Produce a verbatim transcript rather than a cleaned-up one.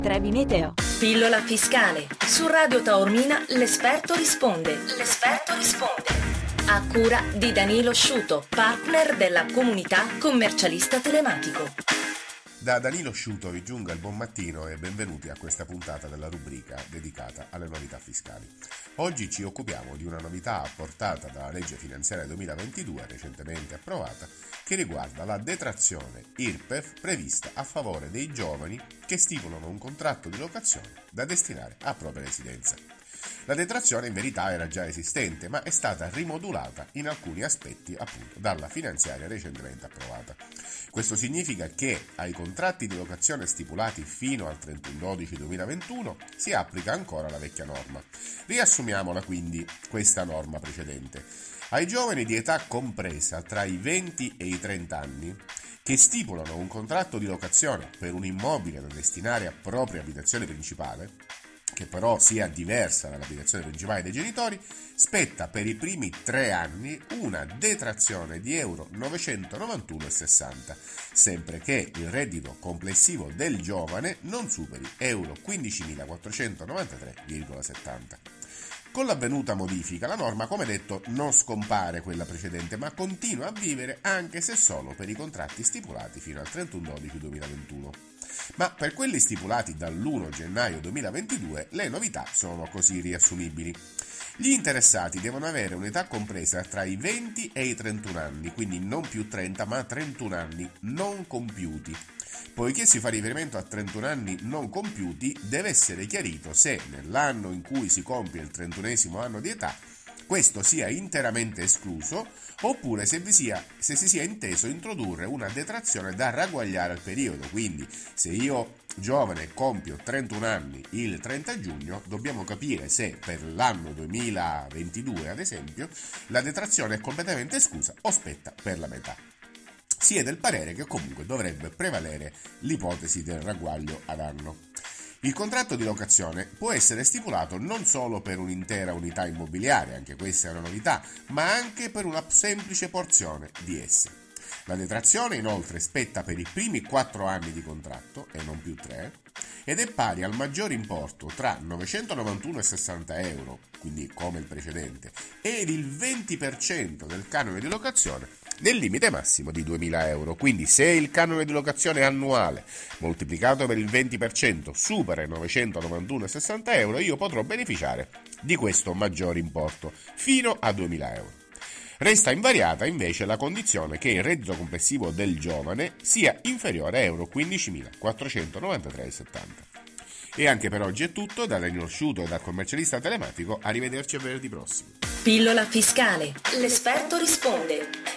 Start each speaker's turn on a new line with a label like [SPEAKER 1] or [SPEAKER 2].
[SPEAKER 1] Trevi Meteo.
[SPEAKER 2] Pillola fiscale. Su Radio Taormina l'esperto risponde. L'esperto risponde. A cura di Danilo Sciuto, partner della comunità commercialista telematico.
[SPEAKER 3] Da Danilo Sciuto vi giunga il buon mattino e benvenuti a questa puntata della rubrica dedicata alle novità fiscali. Oggi ci occupiamo di una novità apportata dalla legge finanziaria duemilaventidue, recentemente approvata, che riguarda la detrazione I R P E F prevista a favore dei giovani che stipulano un contratto di locazione da destinare a propria residenza. La detrazione in verità era già esistente, ma è stata rimodulata in alcuni aspetti appunto dalla finanziaria recentemente approvata. Questo significa che ai contratti di locazione stipulati fino al trentuno dicembre duemilaventuno si applica ancora la vecchia norma. Riassumiamola quindi questa norma precedente. Ai giovani di età compresa tra i venti e i trenta anni che stipulano un contratto di locazione per un immobile da destinare a propria abitazione principale, che però sia diversa dall'abitazione principale dei genitori, spetta per i primi tre anni una detrazione di euro novecentonovantuno virgola sessanta, sempre che il reddito complessivo del giovane non superi euro quindicimilaquattrocentonovantatré virgola settanta. Con l'avvenuta modifica, la norma, come detto, non scompare quella precedente, ma continua a vivere anche se solo per i contratti stipulati fino al trentuno dicembre duemilaventuno. Ma per quelli stipulati dall'primo gennaio duemilaventidue le novità sono così riassumibili. Gli interessati devono avere un'età compresa tra i venti e i trentuno anni, quindi non più trenta ma trentuno anni non compiuti. Poiché si fa riferimento a trentuno anni non compiuti, deve essere chiarito se nell'anno in cui si compie il trentunesimo anno di età questo sia interamente escluso, oppure se, vi sia, se si sia inteso introdurre una detrazione da ragguagliare al periodo. Quindi se io giovane compio trentuno anni il trenta giugno, dobbiamo capire se per l'anno duemilaventidue ad esempio la detrazione è completamente esclusa o spetta per la metà. Si è del parere che comunque dovrebbe prevalere l'ipotesi del ragguaglio ad anno. Il contratto di locazione può essere stipulato non solo per un'intera unità immobiliare, anche questa è una novità, ma anche per una semplice porzione di esse. La detrazione inoltre spetta per i primi quattro anni di contratto, e non più tre, ed è pari al maggior importo tra novecentonovantuno virgola sessanta euro, quindi come il precedente, ed il venti per cento del canone di locazione nel limite massimo di duemila euro. Quindi se il canone di locazione annuale moltiplicato per il venti per cento supera i novecentonovantuno virgola sessanta euro, io potrò beneficiare di questo maggior importo fino a duemila euro. Resta invariata invece la condizione che il reddito complessivo del giovane sia inferiore a euro quindicimilaquattrocentonovantatré virgola settanta. E anche per oggi è tutto, da Danilo Sciuto e dal commercialista telematico. Arrivederci a venerdì prossimo.
[SPEAKER 2] Pillola fiscale. L'esperto risponde.